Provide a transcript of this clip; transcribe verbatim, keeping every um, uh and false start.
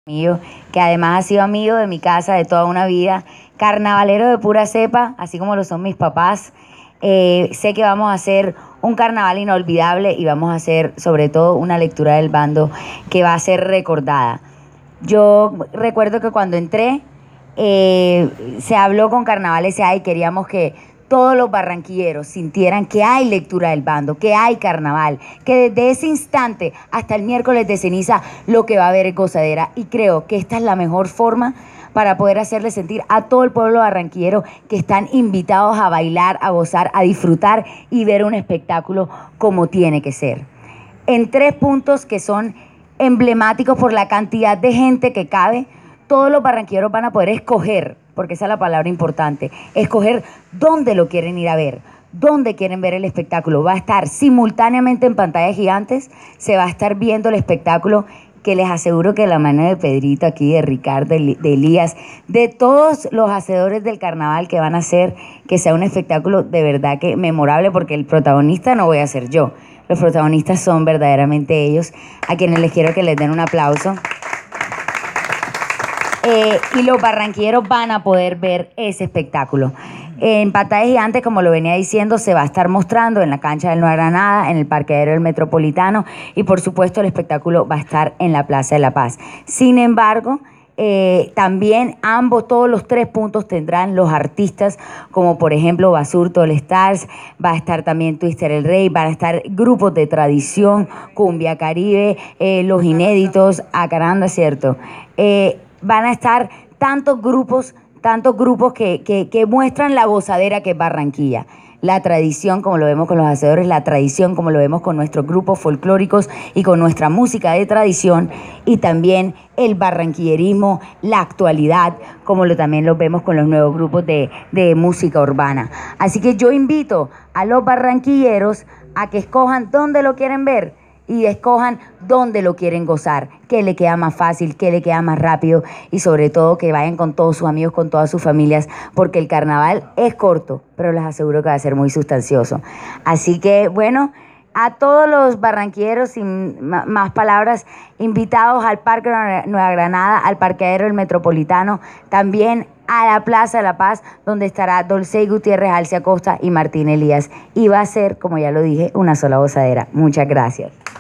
mío, que además ha sido amigo de mi casa de toda una vida, carnavalero de pura cepa, así como lo son mis papás. Eh, sé que vamos a hacer un carnaval inolvidable y vamos a hacer sobre todo una lectura del bando que va a ser recordada. Yo recuerdo que cuando entré eh, se habló con Carnaval S A y queríamos que todos los barranquilleros sintieran que hay lectura del bando, que hay carnaval, que desde ese instante hasta el miércoles de ceniza lo que va a haber es gozadera. Y creo que esta es la mejor forma para poder hacerle sentir a todo el pueblo barranquillero que están invitados a bailar, a gozar, a disfrutar y ver un espectáculo como tiene que ser. En tres puntos que son emblemáticos por la cantidad de gente que cabe, todos los barranquilleros van a poder escoger, porque esa es la palabra importante, escoger dónde lo quieren ir a ver, dónde quieren ver el espectáculo. Va a estar simultáneamente en pantallas gigantes, se va a estar viendo el espectáculo, que les aseguro que la mano de Pedrito aquí, de Ricardo, de Elías, de todos los hacedores del carnaval que van a hacer que sea un espectáculo de verdad que memorable, porque el protagonista no voy a ser yo, los protagonistas son verdaderamente ellos, a quienes les quiero que les den un aplauso. Eh, y los barranquilleros van a poder ver ese espectáculo. En pantallas gigantes, como lo venía diciendo, se va a estar mostrando en la cancha del Nueva Granada, en el parqueadero del Metropolitano y por supuesto el espectáculo va a estar en la Plaza de la Paz. Sin embargo, eh, también ambos, todos los tres puntos tendrán los artistas, como por ejemplo Basurto All Stars, va a estar también Twister el Rey, van a estar grupos de tradición, Cumbia Caribe, eh, Los Inéditos, Acaranda, ¿cierto? Eh, van a estar tantos grupos, tantos grupos que, que, que muestran la gozadera que es Barranquilla. La tradición, como lo vemos con los hacedores, la tradición, como lo vemos con nuestros grupos folclóricos y con nuestra música de tradición, y también el barranquillerismo, la actualidad, como lo, también lo vemos con los nuevos grupos de, de música urbana. Así que yo invito a los barranquilleros a que escojan dónde lo quieren ver, y escojan dónde lo quieren gozar, qué le queda más fácil, qué le queda más rápido y sobre todo que vayan con todos sus amigos, con todas sus familias, porque el carnaval es corto, pero les aseguro que va a ser muy sustancioso. Así que bueno, a todos los barranquilleros, sin más palabras, invitados al Parque Nueva Granada, al parqueadero del Metropolitano, también a la Plaza de la Paz, donde estará Dolcey Gutiérrez, Alcia Costa y Martín Elías. Y va a ser, como ya lo dije, una sola gozadera. Muchas gracias.